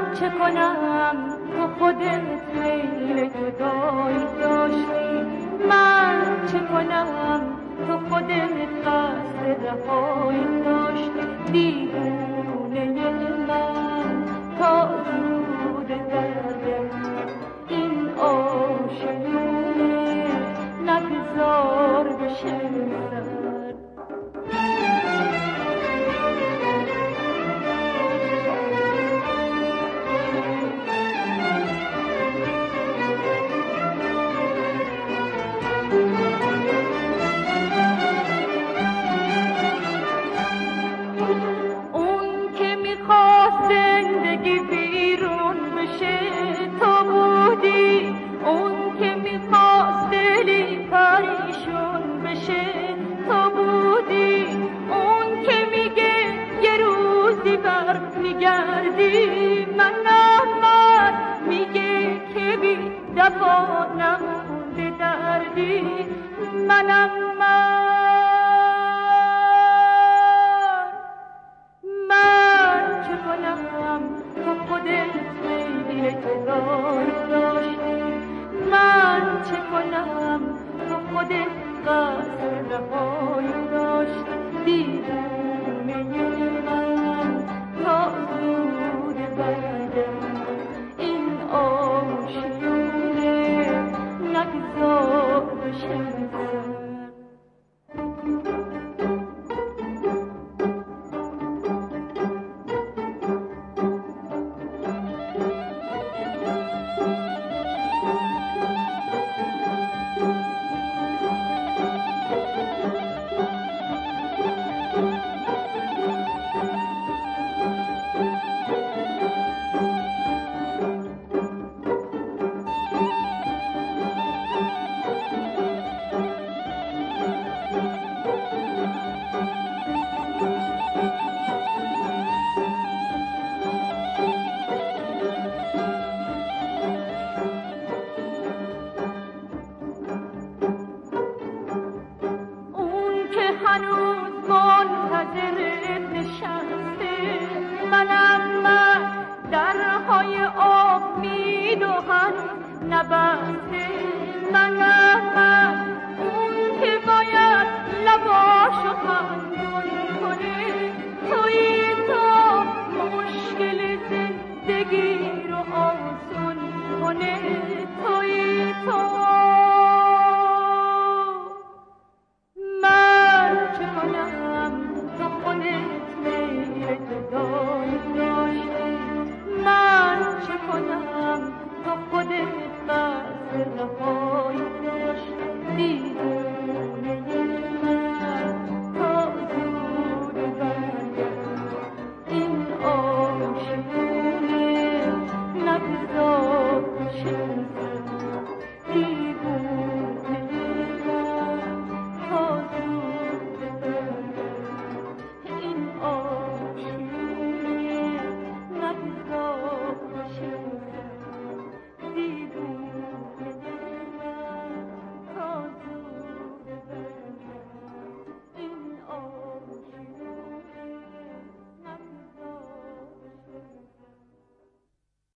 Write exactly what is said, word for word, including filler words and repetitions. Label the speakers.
Speaker 1: چه کنم تو خودت میل جدایی داشتی، من چه کنم تو خودت قصد رهایی داشتی. دیوونه من تا زود دردم این آشیونه نگذار بشه سر. اون که میخواست زندگی بیرون بشه تو بودی، اون که میخواست دلی پریشون بشه تو بودی، اون که میگه یه روزی بر میگردی منم، من میگه که بی دفا نمونده دردی منم، من من چه کنم تو خودت میل جدایی داشتی، من چه کنم تو خودت قصد رهایی داشتی. دیوونه من تا زود بردم این آشیونه نگذار بشه سر. هنوز منتظرت نشسته منم، من درهای آب میدو هنوز نبسته منم، من اون که باید لباشو خندون کنه توی تو مشکل زندگی رو آسون کنه.